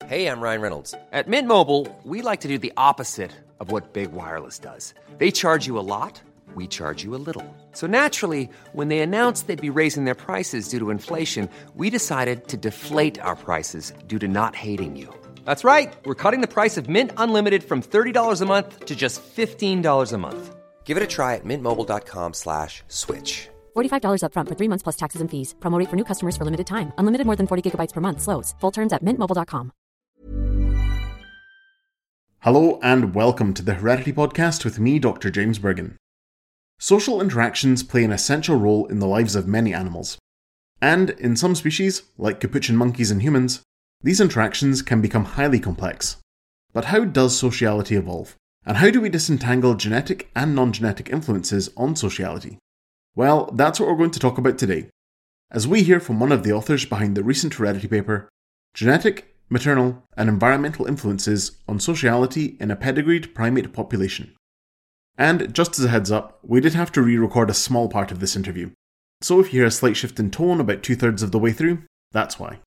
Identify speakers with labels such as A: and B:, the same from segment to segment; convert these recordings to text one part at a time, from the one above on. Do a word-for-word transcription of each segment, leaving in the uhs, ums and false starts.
A: Hey, I'm Ryan Reynolds.
B: At Mint Mobile, we like to do the opposite of what Big Wireless does. They charge you a lot, we charge you a little. So naturally, when they announced they'd be raising their prices due to inflation, we decided to deflate our prices due to not hating you. That's right. We're cutting the price of Mint Unlimited from thirty dollars a month to just fifteen dollars a month.
A: Give it a try at mintmobile.com slash switch.
C: forty-five dollars up front for three months plus taxes and fees. Promo rate for new customers for limited time. Unlimited more than forty gigabytes per month. Slows full terms at mint mobile dot com.
D: Hello and welcome to the Heredity Podcast with me, Doctor James Bergen. Social interactions play an essential role in the lives of many animals. And in some species, like capuchin monkeys and humans, these interactions can become highly complex. But how does sociality evolve? And how do we disentangle genetic and non-genetic influences on sociality? Well, that's what we're going to talk about today, as we hear from one of the authors behind the recent Heredity paper, Genetic, Maternal, and Environmental Influences on Sociality in a Pedigreed Primate Population. And just as a heads up, we did have to re-record a small part of this interview, so if you hear a slight shift in tone about two-thirds of the way through, that's why.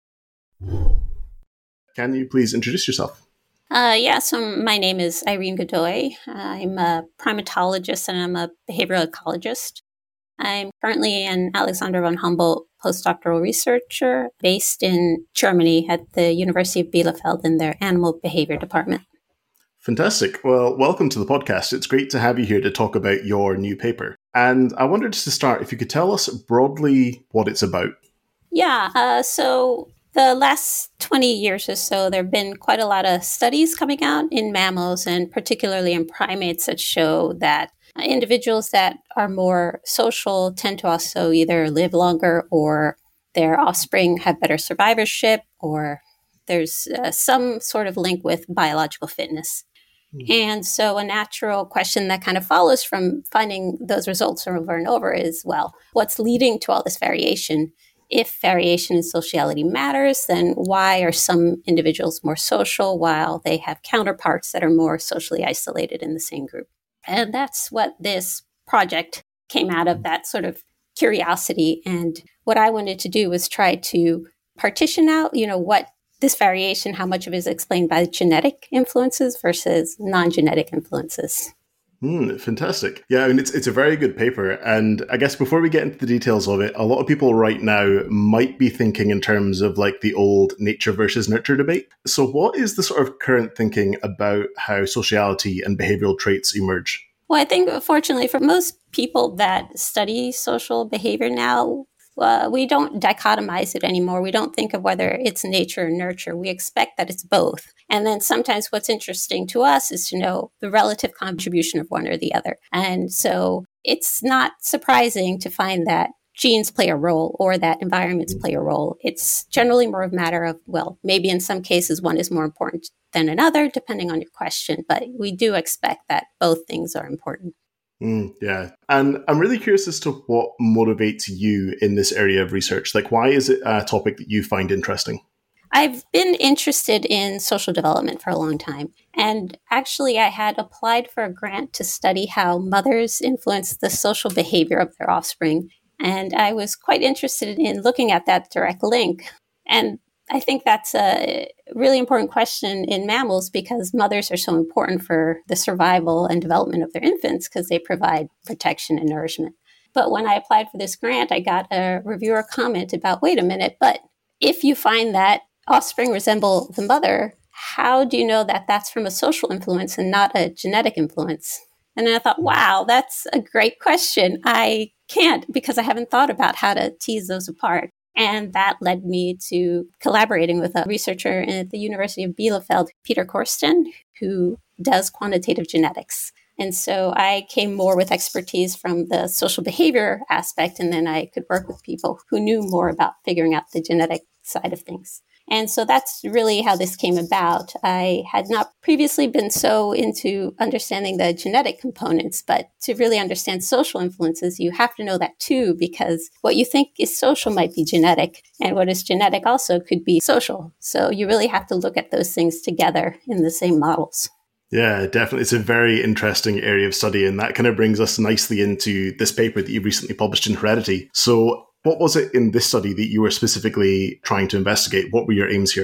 D: Can you please introduce yourself?
E: Uh, yeah, so my name is Irene Godoy. I'm a primatologist and I'm a behavioral ecologist. I'm currently an Alexander von Humboldt postdoctoral researcher based in Germany at the University of Bielefeld in their animal behavior department.
D: Fantastic. Well, welcome to the podcast. It's great to have you here to talk about your new paper. And I wondered just to start, if you could tell us broadly what it's about.
E: Yeah, uh, so the last twenty years or so, there have been quite a lot of studies coming out in mammals and particularly in primates that show that individuals that are more social tend to also either live longer or their offspring have better survivorship, or there's uh, some sort of link with biological fitness. Mm. And so a natural question that kind of follows from finding those results over and over is, well, what's leading to all this variation? If variation in sociality matters, then why are some individuals more social while they have counterparts that are more socially isolated in the same group? And that's what this project came out of, that sort of curiosity. And what I wanted to do was try to partition out, you know, what this variation, how much of it is explained by genetic influences versus non-genetic influences.
D: Mm, fantastic. Yeah, I mean, it's, it's a very good paper. And I guess before we get into the details of it, a lot of people right now might be thinking in terms of like the old nature versus nurture debate. So what is the sort of current thinking about how sociality and behavioral traits emerge?
E: Well, I think, fortunately, for most people that study social behavior now, uh, we don't dichotomize it anymore. We don't think of whether it's nature or nurture. We expect that it's both. And then sometimes what's interesting to us is to know the relative contribution of one or the other. And so it's not surprising to find that genes play a role or that environments play a role. It's generally more a matter of, well, maybe in some cases one is more important than another, depending on your question. But we do expect that both things are important.
D: Mm, yeah. And I'm really curious as to what motivates you in this area of research. Like, why is it a topic that you find interesting?
E: I've been interested in social development for a long time. And actually, I had applied for a grant to study how mothers influence the social behavior of their offspring. And I was quite interested in looking at that direct link. And I think that's a really important question in mammals because mothers are so important for the survival and development of their infants because they provide protection and nourishment. But when I applied for this grant, I got a reviewer comment about, wait a minute, but if you find that offspring resemble the mother, how do you know that that's from a social influence and not a genetic influence? And then I thought, wow, that's a great question. I can't because I haven't thought about how to tease those apart. And that led me to collaborating with a researcher at the University of Bielefeld, Peter Korsten, who does quantitative genetics. And so I came more with expertise from the social behavior aspect, and then I could work with people who knew more about figuring out the genetic side of things. And so that's really how this came about. I had not previously been so into understanding the genetic components, but to really understand social influences, you have to know that too, because what you think is social might be genetic, and what is genetic also could be social. So you really have to look at those things together in the same models.
D: Yeah, definitely. It's a very interesting area of study, and that kind of brings us nicely into this paper that you recently published in Heredity. So what was it in this study that you were specifically trying to investigate? What were your aims here?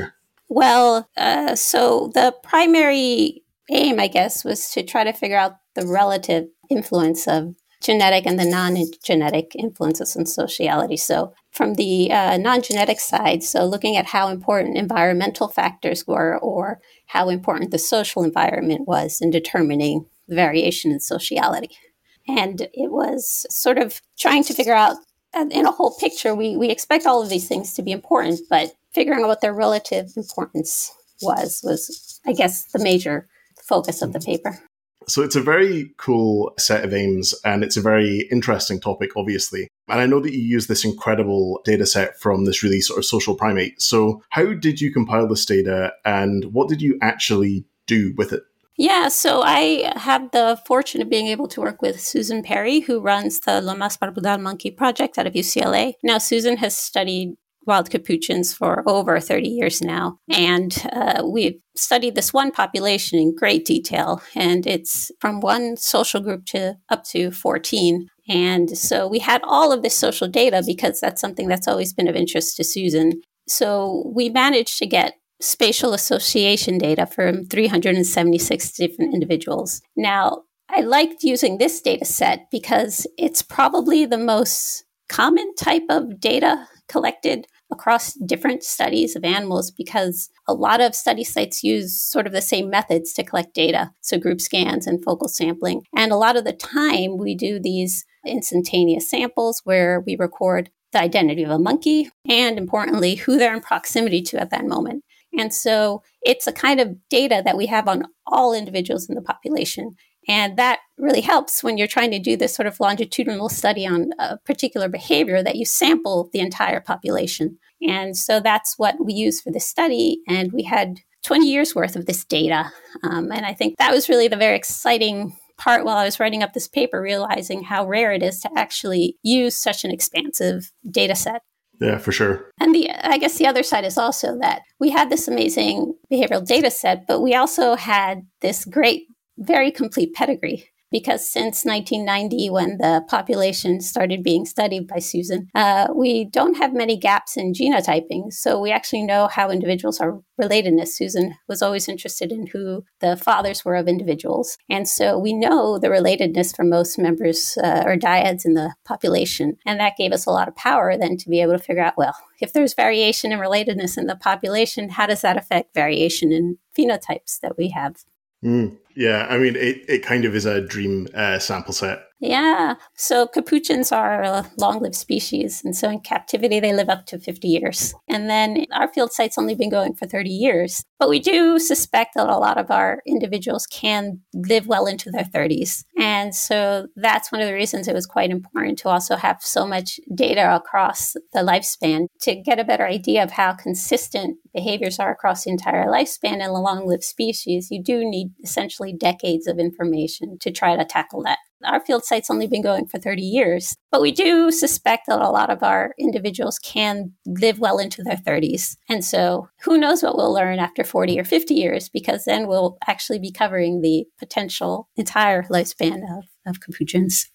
E: Well, uh, so the primary aim, I guess, was to try to figure out the relative influence of genetic and the non-genetic influences on sociality. So from the uh, non-genetic side, so looking at how important environmental factors were or how important the social environment was in determining the variation in sociality. And it was sort of trying to figure out, uh, in a whole picture, we, we expect all of these things to be important, but figuring out what their relative importance was, was, I guess, the major focus of the paper.
D: So it's a very cool set of aims, and it's a very interesting topic, obviously. And I know that you use this incredible data set from this really sort of social primate. So how did you compile this data, and what did you actually do with it?
E: Yeah, so I had the fortune of being able to work with Susan Perry, who runs the Lomas Barbuda Monkey Project out of U C L A. Now, Susan has studied wild capuchins for over thirty years now. And uh, we've studied this one population in great detail. And it's from one social group to up to fourteen. And so we had all of this social data because that's something that's always been of interest to Susan. So we managed to get spatial association data from three hundred seventy-six different individuals. Now, I liked using this data set because it's probably the most common type of data collected across different studies of animals because a lot of study sites use sort of the same methods to collect data, so group scans and focal sampling. And a lot of the time we do these instantaneous samples where we record the identity of a monkey and, importantly, who they're in proximity to at that moment. And so it's a kind of data that we have on all individuals in the population. And that really helps when you're trying to do this sort of longitudinal study on a particular behavior that you sample the entire population. And so that's what we use for this study. And we had twenty years worth of this data. Um, and I think that was really the very exciting part while I was writing up this paper, realizing how rare it is to actually use such an expansive data set.
D: Yeah, for sure.
E: And the I guess the other side is also that we had this amazing behavioral data set, but we also had this great, very complete pedigree. Because since nineteen ninety, when the population started being studied by Susan, uh, we don't have many gaps in genotyping. So we actually know how individuals are relatedness. Susan was always interested in who the fathers were of individuals. And so we know the relatedness for most members uh, or dyads in the population. And that gave us a lot of power then to be able to figure out, well, if there's variation in relatedness in the population, how does that affect variation in phenotypes that we have?
D: Mm, yeah, I mean, it, it kind of is a dream uh, sample set.
E: Yeah. So capuchins are a long-lived species. And so in captivity, they live up to fifty years. And then our field site's only been going for thirty years. But we do suspect that a lot of our individuals can live well into their thirties. And so that's one of the reasons it was quite important to also have so much data across the lifespan to get a better idea of how consistent behaviors are across the entire lifespan in a long-lived species. You do need essentially decades of information to try to tackle that. Our field site's only been going for thirty years, but we do suspect that a lot of our individuals can live well into their thirties. And so who knows what we'll learn after forty or fifty years, because then we'll actually be covering the potential entire lifespan of, of capuchins.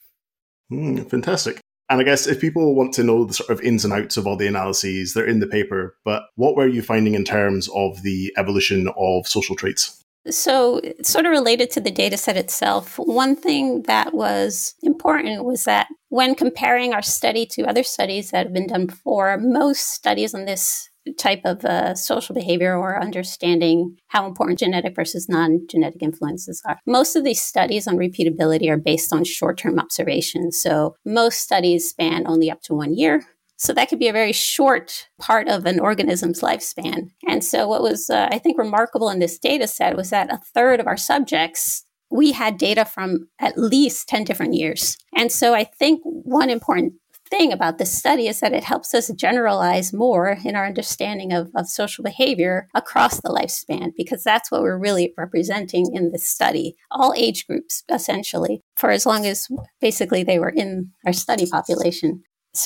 D: Mm, fantastic. And I guess if people want to know the sort of ins and outs of all the analyses, they're in the paper, but what were you finding in terms of the evolution of social traits?
E: So sort of related to the data set itself, one thing that was important was that when comparing our study to other studies that have been done before, most studies on this type of uh, social behavior or understanding how important genetic versus non-genetic influences are. Most of these studies on repeatability are based on short-term observations. So most studies span only up to one year. So that could be a very short part of an organism's lifespan. And so what was, uh, I think, remarkable in this data set was that a third of our subjects, we had data from at least ten different years. And so I think one important thing about this study is that it helps us generalize more in our understanding of, of social behavior across the lifespan, because that's what we're really representing in this study. All age groups, essentially, for as long as basically they were in our study population.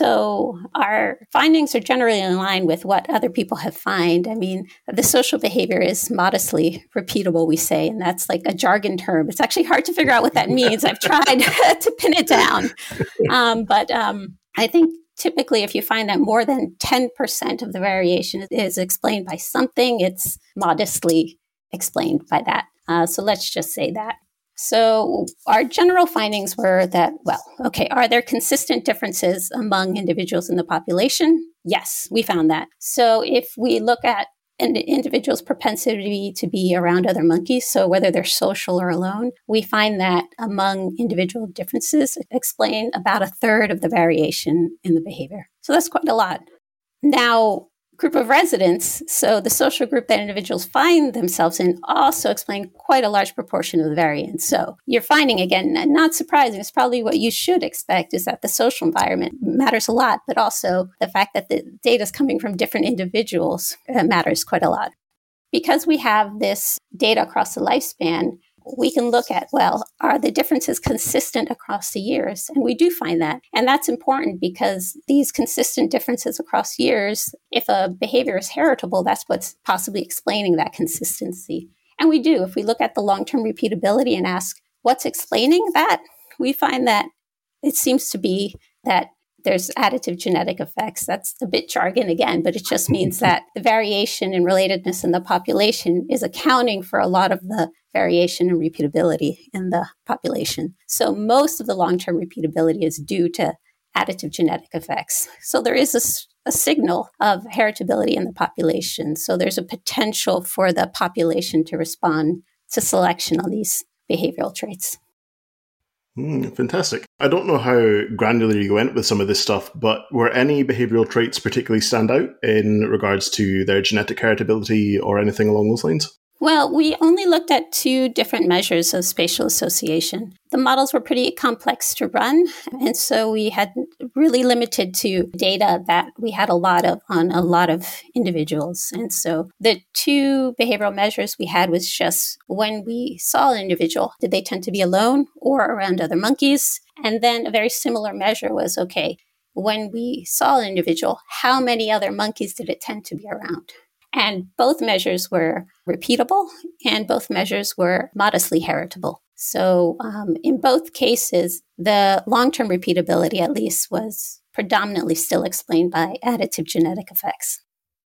E: So our findings are generally in line with what other people have found. I mean, the social behavior is modestly repeatable, we say, and that's like a jargon term. It's actually hard to figure out what that means. I've tried to pin it down. Um, but um, I think typically, if you find that more than ten percent of the variation is explained by something, it's modestly explained by that. Uh, so let's just say that. So our general findings were that, well, okay, are there consistent differences among individuals in the population? Yes, we found that. So if we look at an individual's propensity to be around other monkeys, so whether they're social or alone, we find that among individual differences explain about a third of the variation in the behavior. So that's quite a lot. Now, group of residents, so the social group that individuals find themselves in, also explain quite a large proportion of the variance. So you're finding, again, not surprising, it's probably what you should expect, is that the social environment matters a lot, but also the fact that the data is coming from different individuals uh, matters quite a lot. Because we have this data across the lifespan, we can look at, well, are the differences consistent across the years? And we do find that. And that's important because these consistent differences across years, if a behavior is heritable, that's what's possibly explaining that consistency. And we do. If we look at the long-term repeatability and ask, what's explaining that? We find that it seems to be that there's additive genetic effects. That's a bit jargon again, but it just means that the variation and relatedness in the population is accounting for a lot of the variation and repeatability in the population. So most of the long-term repeatability is due to additive genetic effects. So there is a, a signal of heritability in the population. So there's a potential for the population to respond to selection on these behavioral traits.
D: Mm, fantastic. I don't know how granular you went with some of this stuff, but were any behavioral traits particularly stand out in regards to their genetic heritability or anything along those lines?
E: Well, we only looked at two different measures of spatial association. The models were pretty complex to run, and so we had really limited to data that we had a lot of on a lot of individuals. And so the two behavioral measures we had was just when we saw an individual, did they tend to be alone or around other monkeys? And then a very similar measure was, okay, when we saw an individual, how many other monkeys did it tend to be around? And both measures were repeatable, and both measures were modestly heritable. So um, in both cases, the long-term repeatability, at least, was predominantly still explained by additive genetic effects.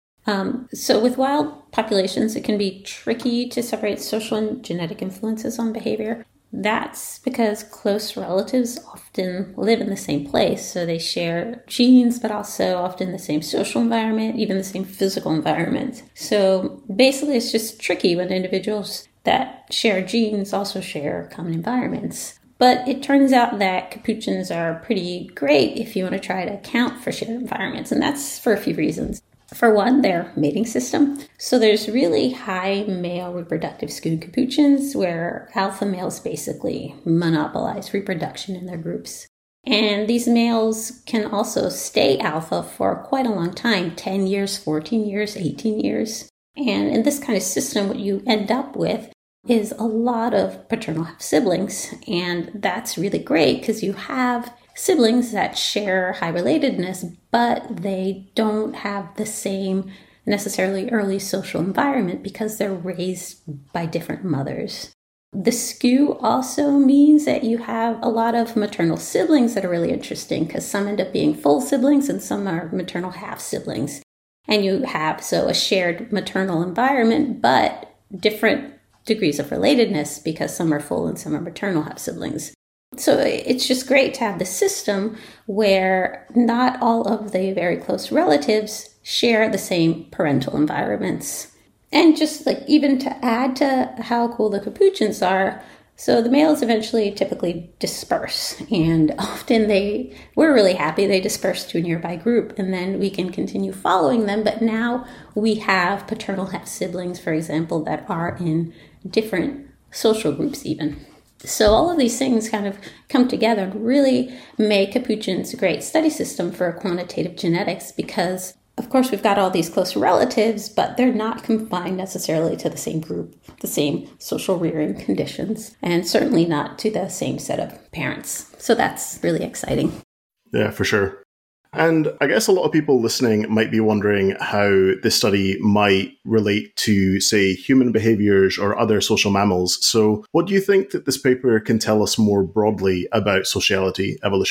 F: Um, so with wild populations, it can be tricky to separate social and genetic influences on behavior. That's because close relatives often live in the same place, so they share genes, but also often the same social environment, even the same physical environment. So basically, it's just tricky when individuals that share genes also share common environments. But it turns out that capuchins are pretty great if you want to try to account for shared environments, and that's for a few reasons. For one, their mating system. So there's really high male reproductive skew in capuchins where alpha males basically monopolize reproduction in their groups. And these males can also stay alpha for quite a long time, ten years, fourteen years, eighteen years. And in this kind of system, what you end up with is a lot of paternal half-siblings. And that's really great because you have siblings that share high relatedness, but they don't have the same necessarily early social environment because they're raised by different mothers. The skew also means that you have a lot of maternal siblings that are really interesting because some end up being full siblings and some are maternal half-siblings. And you have, so, a shared maternal environment, but different degrees of relatedness because some are full and some are maternal half-siblings. So it's just great to have the system where not all of the very close relatives share the same parental environments. And just like even to add to how cool the capuchins are, so the males eventually typically disperse, and often they, we're really happy they disperse to a nearby group, and then we can continue following them. But now we have paternal half-siblings, for example, that are in different social groups even. So all of these things kind of come together and really make capuchins a great study system for quantitative genetics because, of course, we've got all these close relatives, but they're not confined necessarily to the same group, the same social rearing conditions, and certainly not to the same set of parents. So that's really exciting.
D: Yeah, for sure. And I guess a lot of people listening might be wondering how this study might relate to, say, human behaviors or other social mammals. So what do you think that this paper can tell us more broadly about sociality evolution?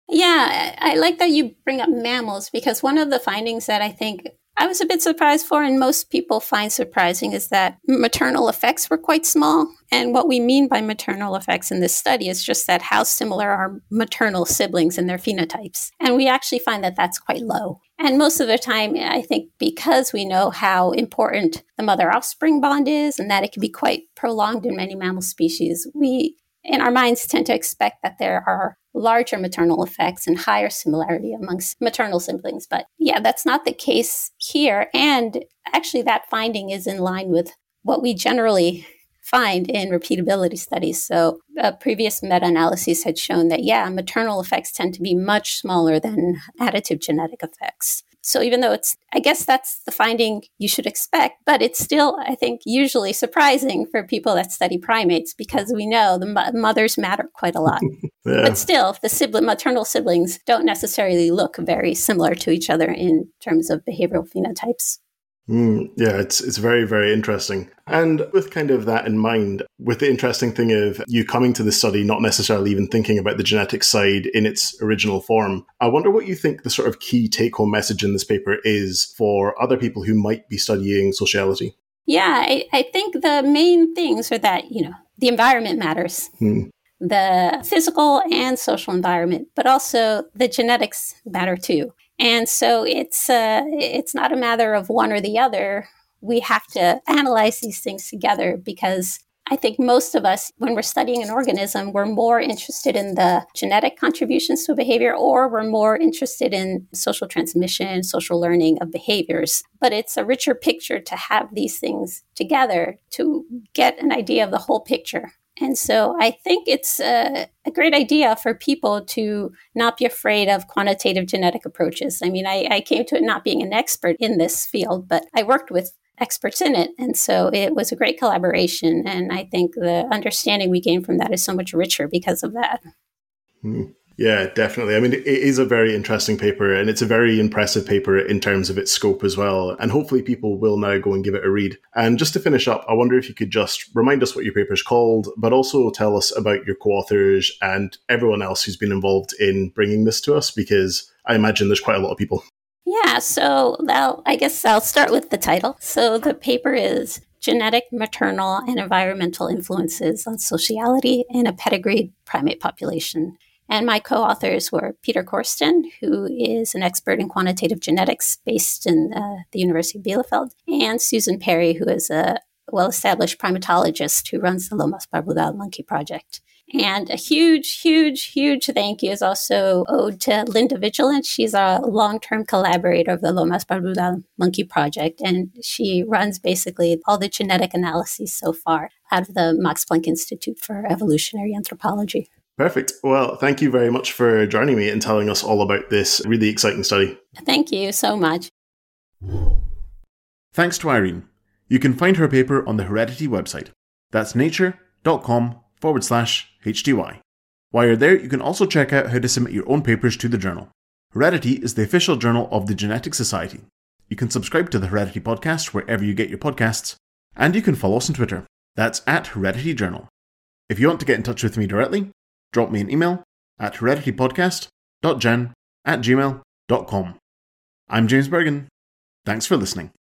E: Yeah, I I like that you bring up mammals, because one of the findings that I think I was a bit surprised for, and most people find surprising, is that maternal effects were quite small. And what we mean by maternal effects in this study is just that how similar are maternal siblings in their phenotypes. And we actually find that that's quite low. And most of the time, I think because we know how important the mother-offspring bond is and that it can be quite prolonged in many mammal species, we in our minds tend to expect that there are larger maternal effects and higher similarity amongst maternal siblings. But yeah, that's not the case here. And actually that finding is in line with what we generally find in repeatability studies. So uh, previous meta-analyses had shown that, yeah, maternal effects tend to be much smaller than additive genetic effects. So even though it's, I guess that's the finding you should expect, but it's still, I think, usually surprising for people that study primates, because we know the mo- mothers matter quite a lot. Yeah. But still, the sibling, maternal siblings don't necessarily look very similar to each other in terms of behavioral phenotypes.
D: Mm, yeah, it's it's very, very interesting. And with kind of that in mind, with the interesting thing of you coming to the study not necessarily even thinking about the genetic side in its original form, I wonder what you think the sort of key take-home message in this paper is for other people who might be studying sociality.
E: Yeah, I, I think the main things are that, you know, the environment matters. Hmm. The physical and social environment, but also the genetics matter too. And so it's uh, it's not a matter of one or the other. We have to analyze these things together, because I think most of us, when we're studying an organism, we're more interested in the genetic contributions to behavior, or we're more interested in social transmission, social learning of behaviors. But it's a richer picture to have these things together to get an idea of the whole picture. And so I think it's a, a great idea for people to not be afraid of quantitative genetic approaches. I mean, I, I came to it not being an expert in this field, but I worked with experts in it. And so it was a great collaboration. And I think the understanding we gained from that is so much richer because of that.
D: Mm. Yeah, definitely. I mean, it is a very interesting paper, and it's a very impressive paper in terms of its scope as well. And hopefully people will now go and give it a read. And just to finish up, I wonder if you could just remind us what your paper's called, but also tell us about your co-authors and everyone else who's been involved in bringing this to us, because I imagine there's quite a lot of people.
E: Yeah, so I'll, I guess I'll start with the title. So the paper is Genetic, Maternal, and Environmental Influences on Sociality in a Pedigreed Primate Population. And my co-authors were Peter Korsten, who is an expert in quantitative genetics based in uh, the University of Bielefeld, and Susan Perry, who is a well-established primatologist who runs the Lomas Barbudal Monkey Project. And a huge, huge, huge thank you is also owed to Linda Vigilant. She's a long-term collaborator of the Lomas Barbudal Monkey Project, and she runs basically all the genetic analyses so far out of the Max Planck Institute for Evolutionary Anthropology.
D: Perfect. Well, thank you very much for joining me and telling us all about this really exciting study.
E: Thank you so much.
D: Thanks to Irene. You can find her paper on the Heredity website. That's nature.com forward slash HDY. While you're there, you can also check out how to submit your own papers to the journal. Heredity is the official journal of the Genetic Society. You can subscribe to the Heredity podcast wherever you get your podcasts, and you can follow us on Twitter. That's at Heredity Journal. If you want to get in touch with me directly, drop me an email at hereditypodcast.gen at gmail.com. I'm James Bergen. Thanks for listening.